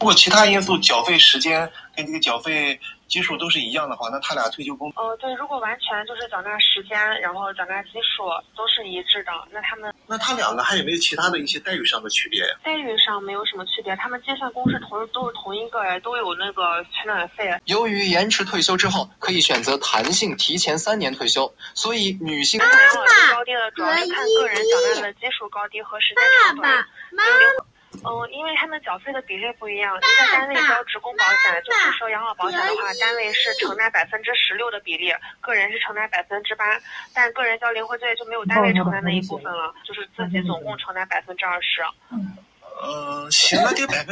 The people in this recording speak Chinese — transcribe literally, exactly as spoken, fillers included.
如果其他因素缴费时间跟这个缴费基数都是一样的话，那他俩退休工呃，对，如果完全就是缴纳时间，然后缴纳基数都是一致的，那他们那他两个还有没有其他的一些待遇上的区别呀？ 待遇上没有什么区别，他们计算公式同都是同一个，都有那个取暖费。 由于延迟退休之后可以选择弹性提前三年退休，所以女性养老金高低的主要是看个人缴纳的基数高低和时间长短。 妈嗯，因为他们缴费的比例不一样，一个单位交职工保险，就是说养老保险的话，单位是承担百分之十六的比例，个人是承担百分之八，但个人交零回税就没有单位承担那一部分了，就是自己总共承担百分之二十。 嗯，行，那这百分。